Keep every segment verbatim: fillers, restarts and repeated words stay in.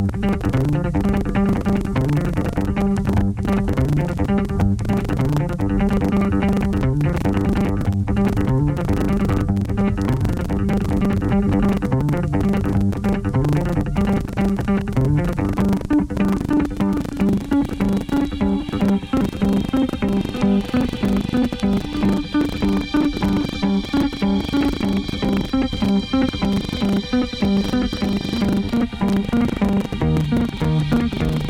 Thank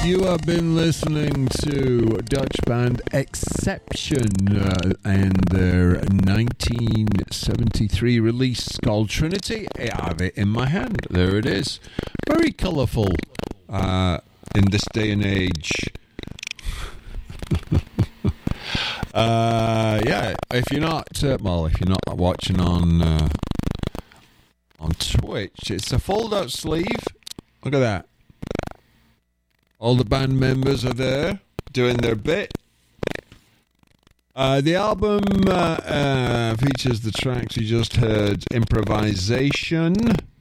You have been listening to Dutch band Exception uh, and their nineteen seventy-three release called Trinity. I have it in my hand. There it is. Very colourful uh, in this day and age. uh, yeah, if you're not, uh, well, if you're not watching on uh, on Twitch, it's a fold-out sleeve. Look at that. All the band members are there doing their bit. Uh, the album uh, uh, features the tracks you just heard, Improvisation.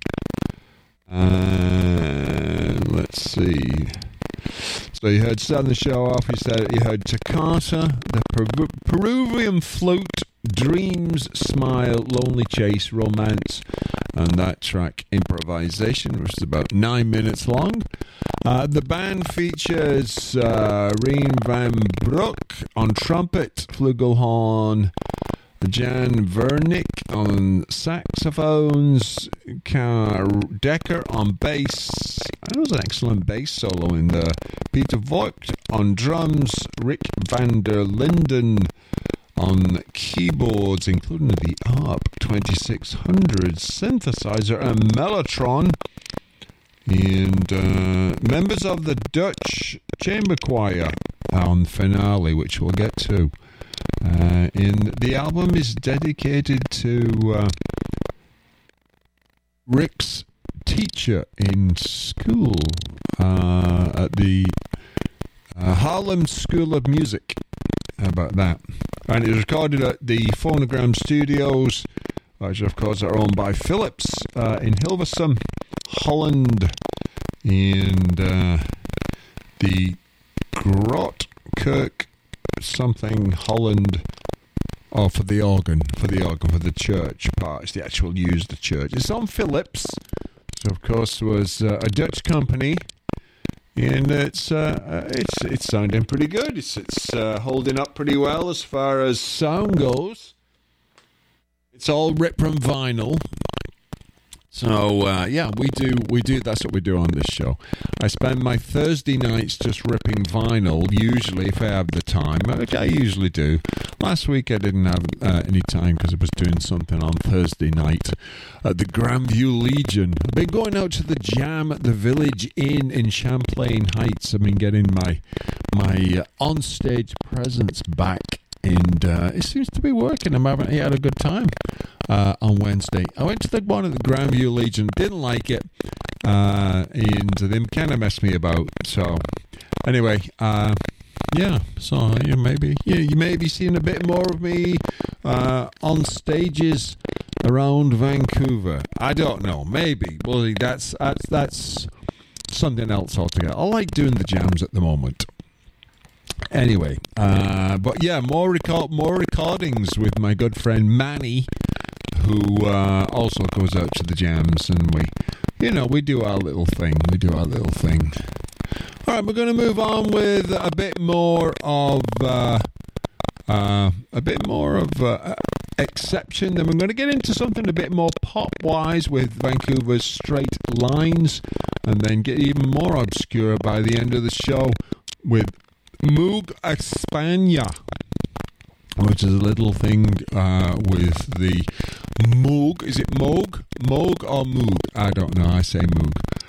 Uh, let's see. So you heard Starting the Show Off, you, said, you heard Toccata, the Peru- Peruvian Flute, Dreams, Smile, Lonely Chase, Romance, and that track, Improvisation, which is about nine minutes long. Uh, the band features uh, Rien van Broek on trumpet, flugelhorn, Jan Vernick on saxophones, Car Decker on bass. That was an excellent bass solo in there. Peter Voigt on drums, Rick van der Linden on keyboards, including the A R P twenty-six hundred synthesizer and Mellotron. And uh, members of the Dutch Chamber Choir on finale, which we'll get to. Uh, and the album is dedicated to uh, Rick's teacher in school uh, at the uh, Haarlem School of Music. How about that? And it was recorded at the Phonogram Studios, which of course are owned by Philips uh, in Hilversum, Holland, and uh, the Grootkirk something Holland. Oh, for the organ, for the organ, for the church part. It's the actual use the church. It's on Philips, so of course was uh, a Dutch company, and it's uh, it's it's sounding pretty good. It's it's uh, holding up pretty well as far as sound goes. It's all ripped from vinyl. So uh, yeah, we do we do. That's what we do on this show. I spend my Thursday nights just ripping vinyl. Usually, if I have the time, which I usually do. Last week I didn't have uh, any time because I was doing something on Thursday night at the Grandview Legion. I've been going out to the jam at the Village Inn in Champlain Heights. I've been getting my my uh, onstage presence back. And uh, it seems to be working. I'm having had a good time uh, on Wednesday. I went to the one at the Grandview Legion, didn't like it, uh, and they kind of messed me about. So, anyway, uh, yeah. So you maybe you, you may be seeing a bit more of me uh, on stages around Vancouver. I don't know. Maybe. Well, that's that's that's something else altogether. I like doing the jams at the moment. Anyway, uh, but yeah, more record, more recordings with my good friend Manny, who uh, also goes out to the jams, and we, you know, we do our little thing. We do our little thing. All right, we're going to move on with a bit more of uh, uh, a bit more of uh, Exception. Then we're going to get into something a bit more pop-wise with Vancouver's Straight Lines, and then get even more obscure by the end of the show with Moog España, which is a little thing uh, with the Moog. Is it Moog? Moog or Moog? I don't know. I say Moog.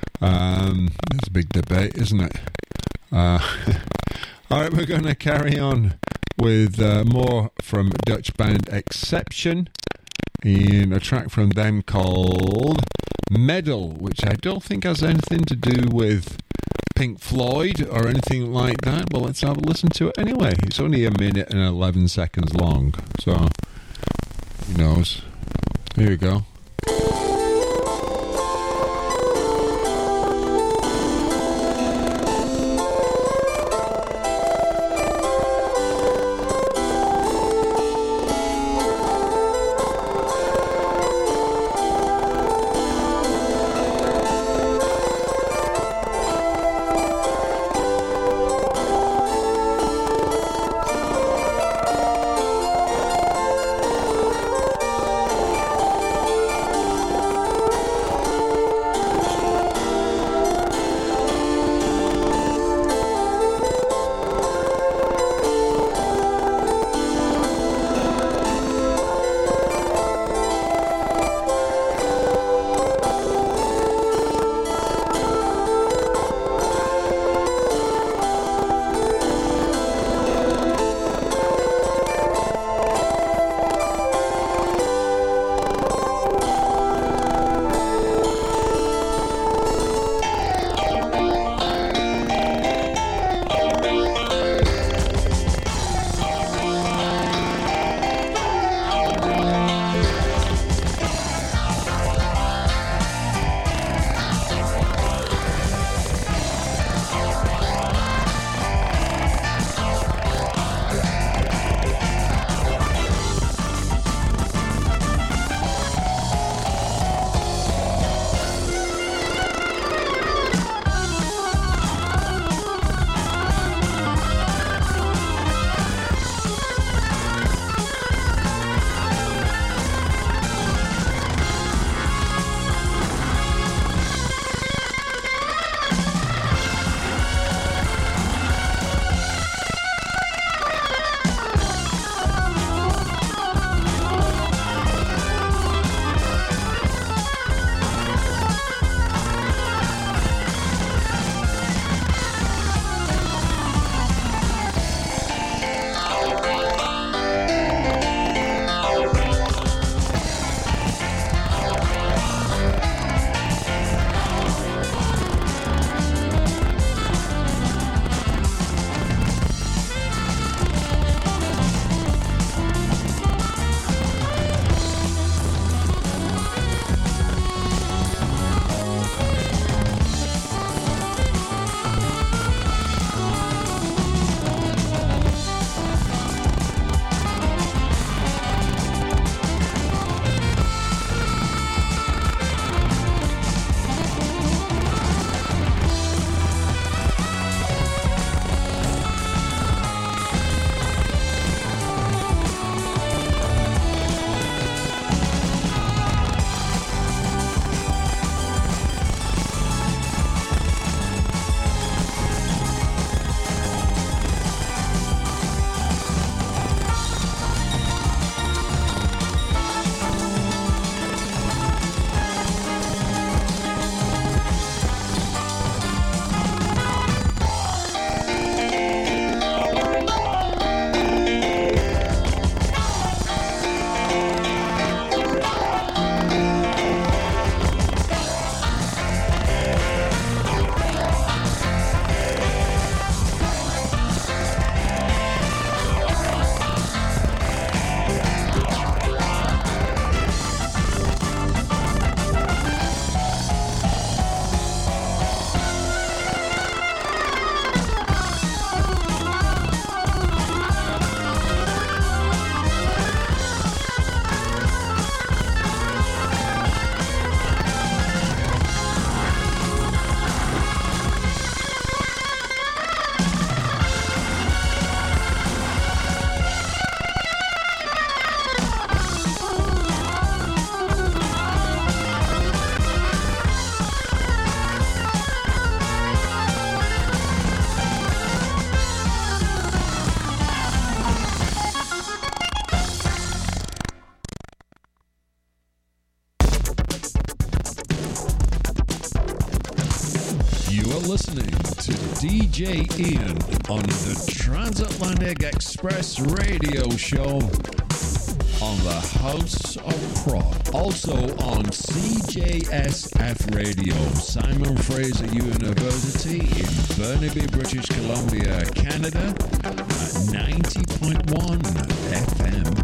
Um, that's a big debate, isn't it? Uh, all right, we're going to carry on with uh, more from Dutch band Exception, and a track from them called Medal, which I don't think has anything to do with Pink Floyd or anything like that, but let's have a listen to it anyway. It's only a minute and eleven seconds long, so who knows. Here we go. Thank listening to D J Ian on the Transatlantic Express radio show on the House of Prog. Also on C J S F Radio, Simon Fraser University in Burnaby, British Columbia, Canada at ninety point one F M.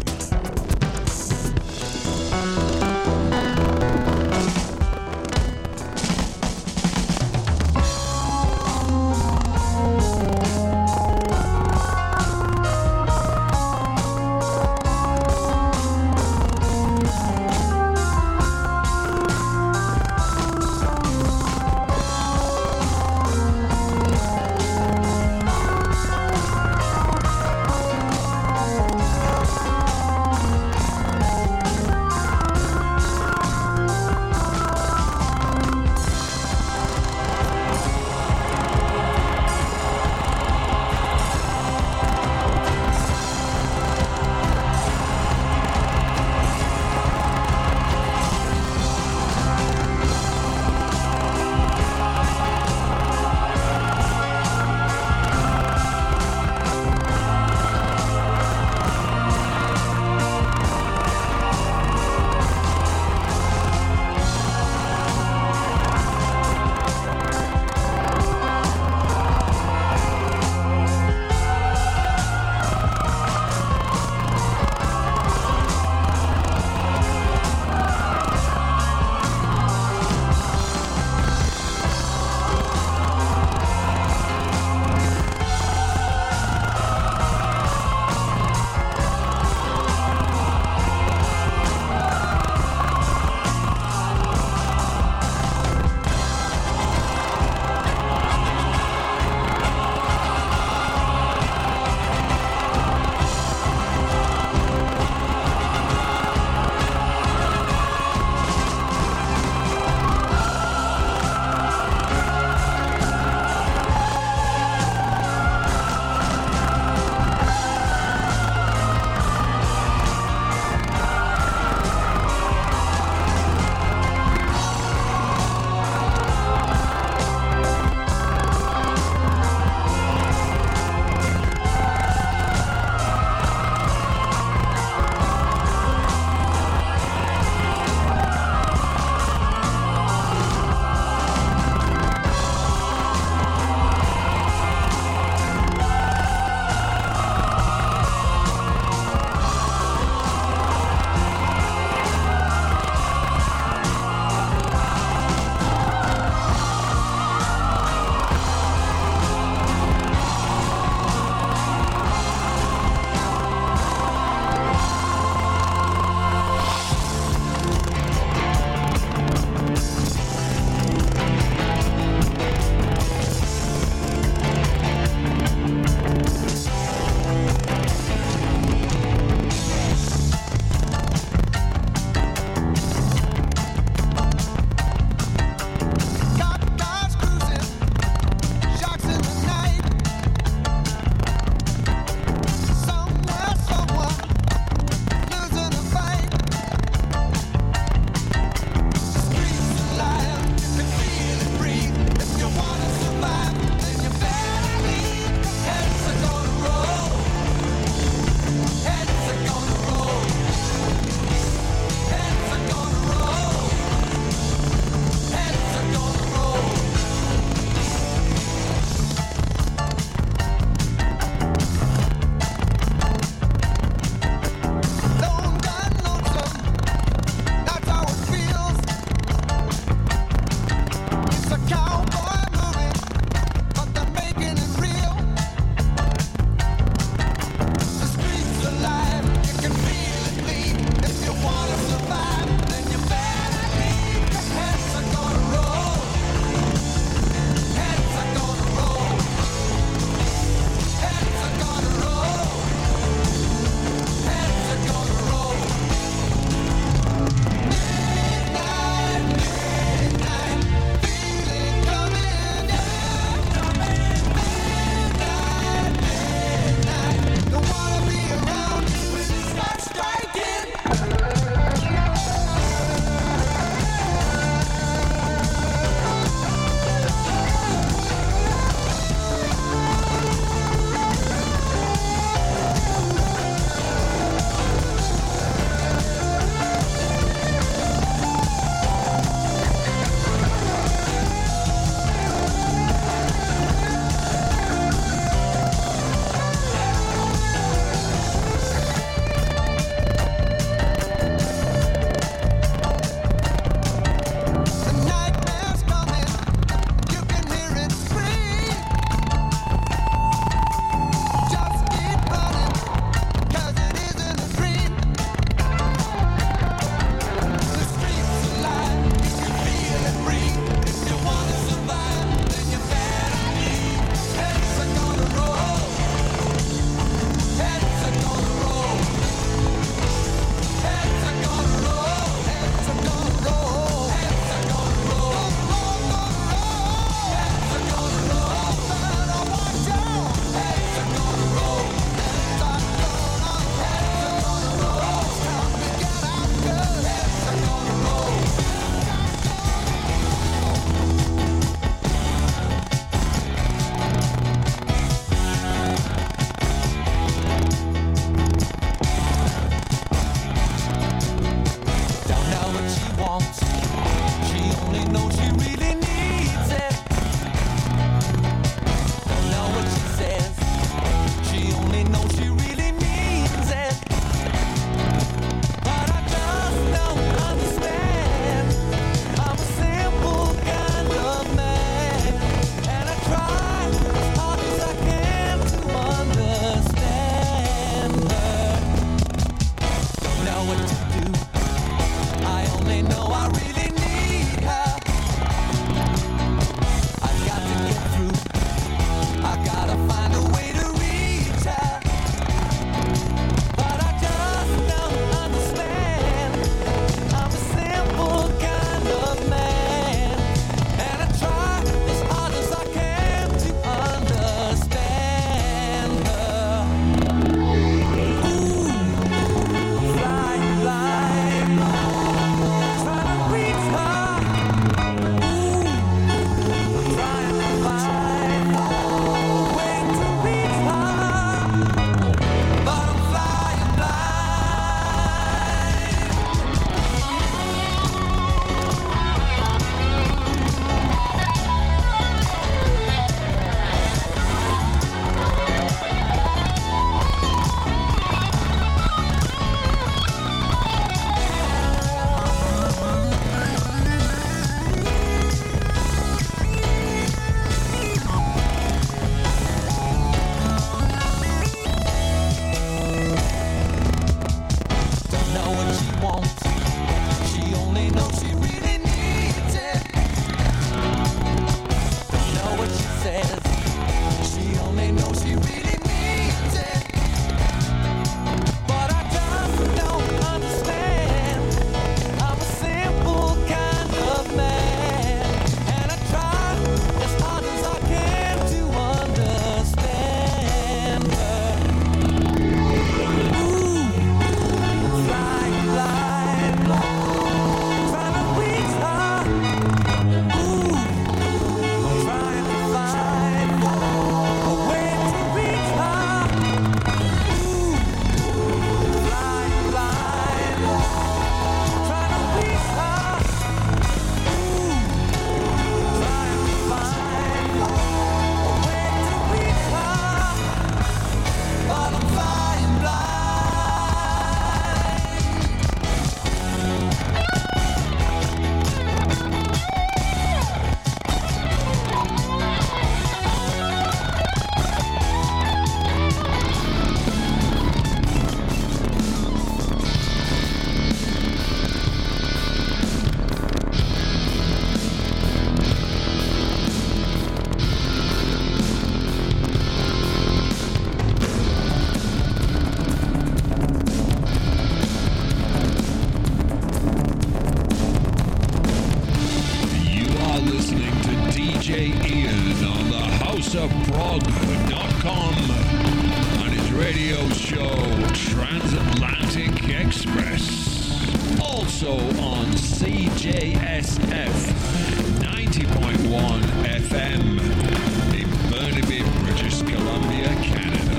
prog dot com and his radio show Transatlantic Express. Also on C J S F ninety point one F M in Burnaby, British Columbia, Canada.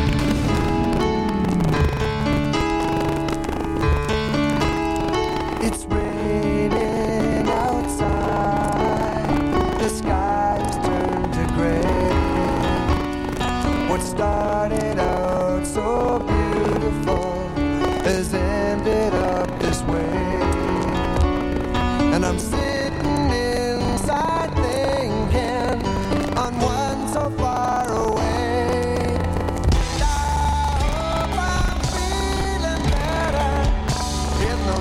It's raining outside, the sky's turned to gray. What started out so beautiful has ended up this way. And I'm sitting inside thinking on one so far away. And I hope I'm feeling better in the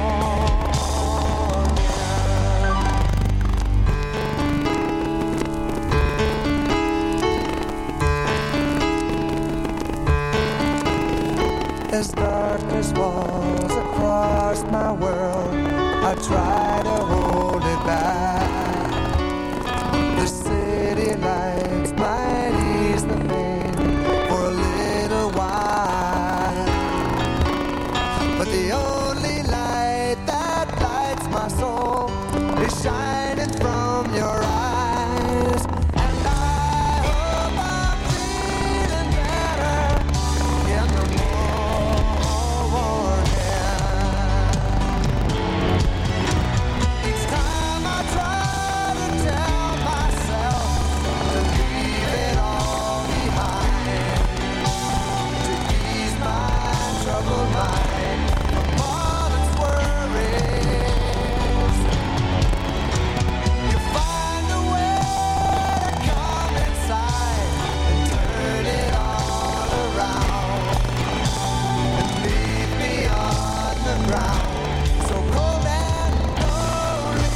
morning. As darkness falls across my world, I try to hold it back. The city lights might ease the pain for a little while, but the only light that lights my soul is shining from your eyes. And I hope I'm feeling better in the morning. Each time I try to tell myself to leave it all behind, to ease my troubled mind from all its worries, you find a way to come inside and turn it all around and leave me on the ground, so cold and lonely.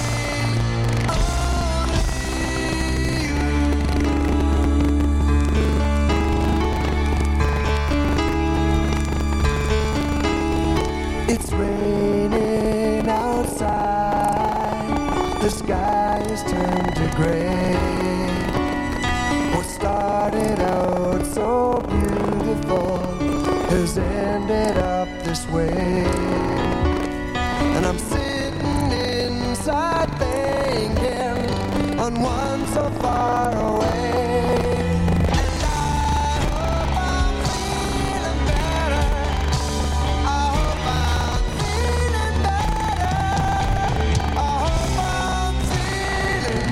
It's raining outside, the sky is turned to gray. What started out so beautiful has ended up this way. And I'm sitting inside thinking on one so far away. And I hope I'm feeling better. I hope I'm feeling better. I hope I'm feeling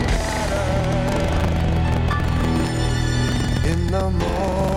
better in the morning.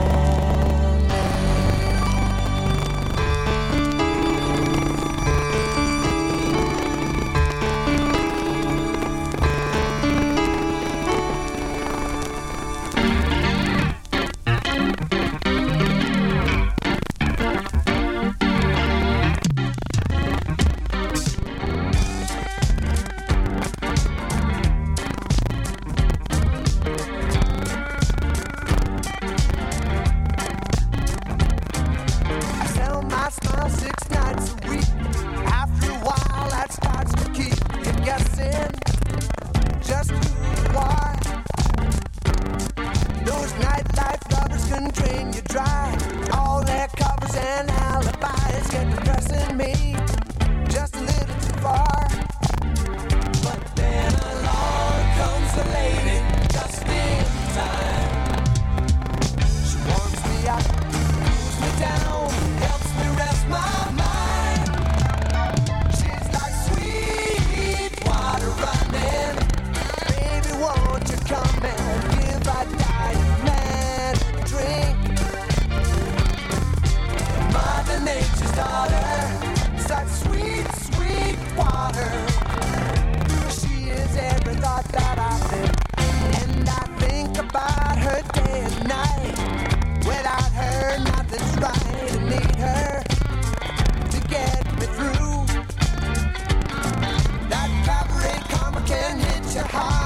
I sell my smile six nights a week. After a while, that starts to keep you guessing just who you are. Those nightlife lovers can drain you dry. All their covers and alibis get depressing me just a little too far. But then along comes a lady just in time. She warms me up, cools me down, helps me rest my mind. She's like sweet water running. Baby, won't you come and give a dying man a drink? Mother Nature's daughter, such sweet, sweet water. She is every thought that I think, and I think about her day and night. Without her, nothing's right. I need her to get me through. That cabaret karma can hit you hard.